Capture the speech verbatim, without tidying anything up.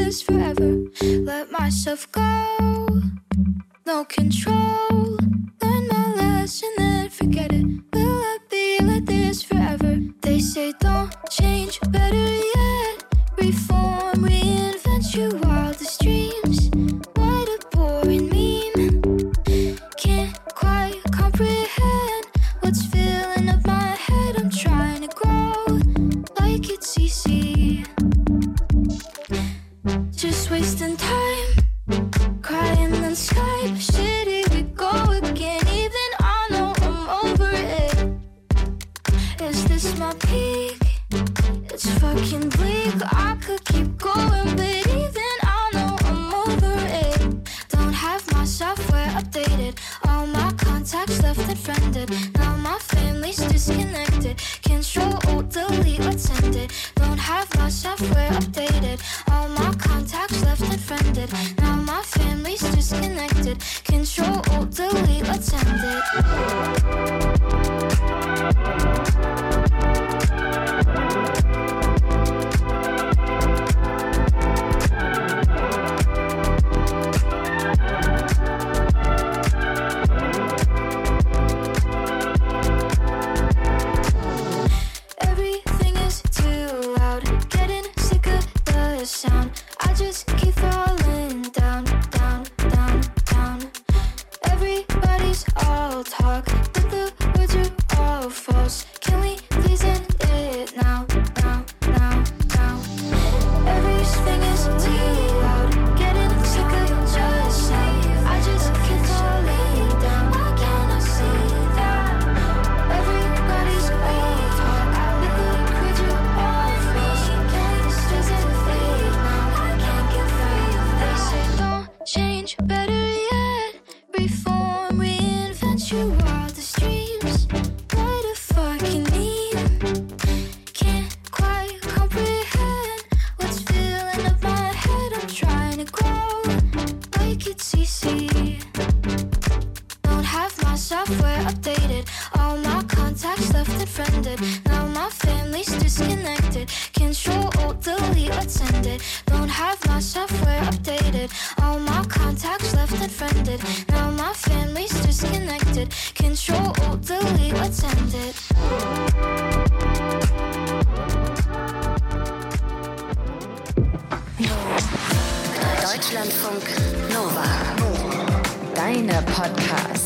this forever. Let myself go, no control. Learn my lesson, then forget it. Will I be like this forever? They say don't change, better yet reform, reinvent your wildest dreams. What a boring meme. Can't quite comprehend what's filling up my head. I'm trying to grow like it's easy. Just wasting time, crying then Skype. Shit, here we go again. Even I know I'm over it. Is this my peak? It's fucking bleak. I could keep going, but even I know I'm over it. Don't have my software updated. All my contacts left unfriended. Now my family's disconnected. Control, alt, delete, let's end it. Don't have my software updated. All my contacts left unfriended. Now my family's disconnected. Control, alt, delete, let's end it. Everything is too loud, getting sick of the sound. I just keep falling down, down, down, down. Everybody's all talk, but the words are all false. Can we please end it now, now, now, now? Everything is too loud, getting sick of the sound. I just keep falling down, why can't I see that? Everybody's all talk, but the words are all false. Can we just end it now? I can't get free. They say don't change, better yet reform, reinvent your wildest dreams. What a fucking meme. Can't quite comprehend what's filling up my head. I'm trying to grow like it's easy. Don't have my software updated. All my contacts left unfriended. Now my family's disconnected. Control, alt, delete, let's end it. Don't have my software updated. All my contacts left unfriended. Now my family's disconnected. Control, alt, delete, let's end it. Deutschlandfunk Nova. Deine Podcast.